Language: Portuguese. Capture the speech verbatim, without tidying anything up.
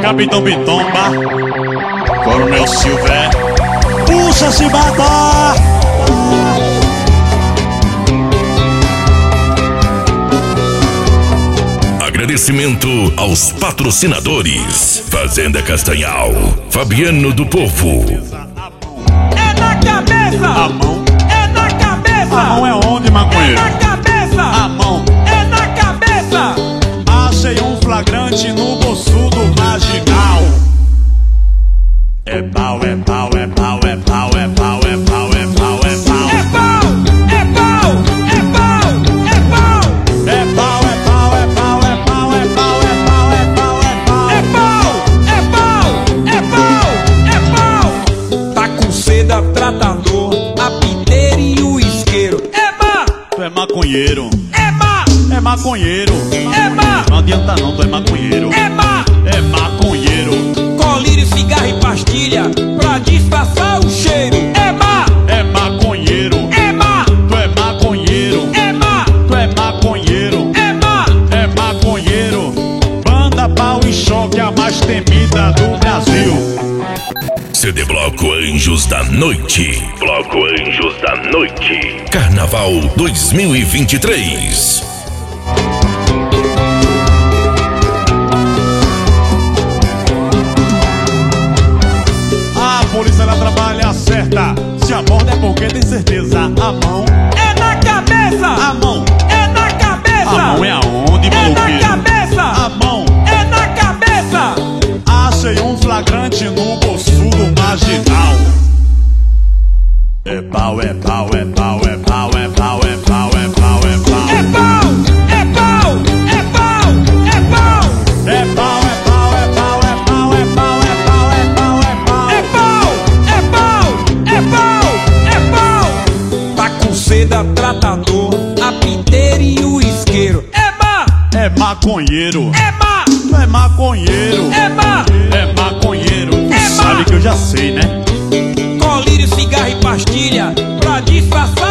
Capitão Bitomba, Coronel Silver, puxa Chibata. Agradecimento aos patrocinadores: Fazenda Castanhal, Fabiano do Povo. É na cabeça! A mão. É na cabeça! A mão é onde, maconheiro? É na cabeça! A mão. É na cabeça! Achei um flagrante no bolso do marginal. É pau, é pau, é pau, é pau, é pau, é pau, é pau, é pau. É pau! É pau! É pau! É pau! É pau, é pau, é pau, é pau, é pau, é pau, é pau, é pau. É pau! É pau! É pau! É pau! Tá com seda, tratador, a piteira e o isqueiro. É má! Tu é maconheiro. É má! É maconheiro. É má! Não adianta não, tu é maconheiro. É má! É maconheiro. Colírio, cigarro e pastilha pra disfarçar o cheiro. É má! É maconheiro. É má! Tu é maconheiro. É má! Tu é maconheiro. É má! É maconheiro. Banda Pau em Choque, a mais temida do Brasil. C D Bloco Anjos da Noite. Bloco Anjos da Noite. Carnaval dois mil e vinte e três. A polícia ela trabalha certa. Se aborda é porque tem certeza. A mão. É na cabeça! A mão. É na cabeça! A mão é aonde, É na maluqueiro? cabeça! A mão. É na cabeça! Achei um flagrante no bolso do marginal. É pau, é pau, é pau, é pau, é pau, é pau, é pau, é pau. É pau! É pau! É pau! É pau! É pau, é pau, é pau, é pau, é pau, é pau, é pau, é pau. É pau! É pau! É pau! É pau! Tá com seda, tratador, a piteira e o isqueiro. É má! É maconheiro. É má! Tu é maconheiro. É má! É maconheiro. Tu É má. sabe que eu já sei, né? Colírio, cigarro e pastilha pra disfarçar